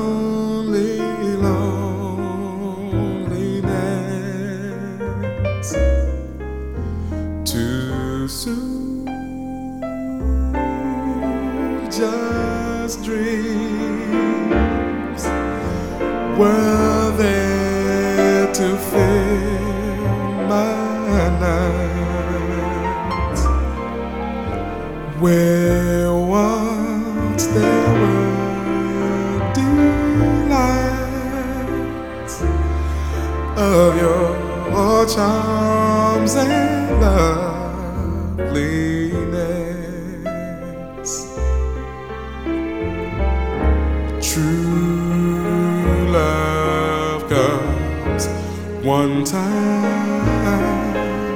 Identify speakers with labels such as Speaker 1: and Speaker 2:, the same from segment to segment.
Speaker 1: only loneliness. Too soon, just dreams were there to fill my nights, where once there were delights of your charms and loveliness. True love comes one time.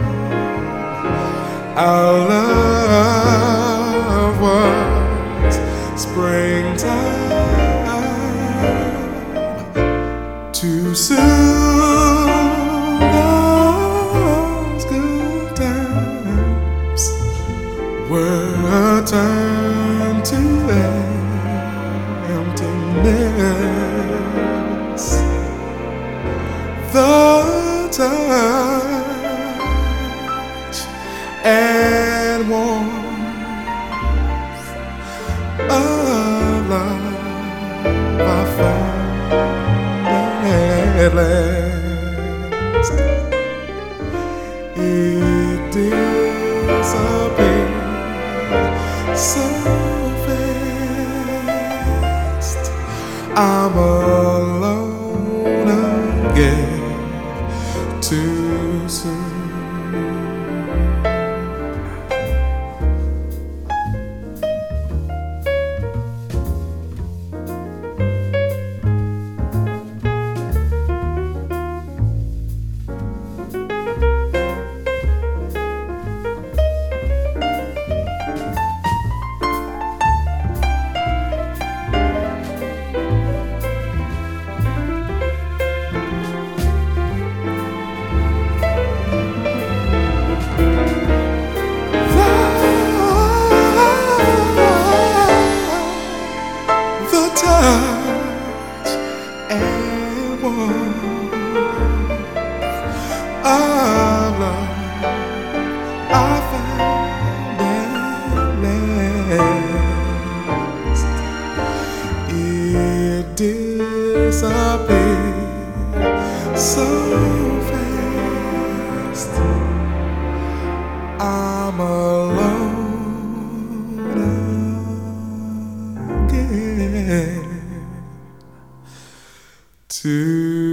Speaker 1: Our love was springtime. Too soon, those good times were turned to emptiness. The touch and warmth of love I found at last. It disappeared so fast. I'm alone again too soon. Touch and warmth of love I found at last. It disappeared so fast. I'm alone again. To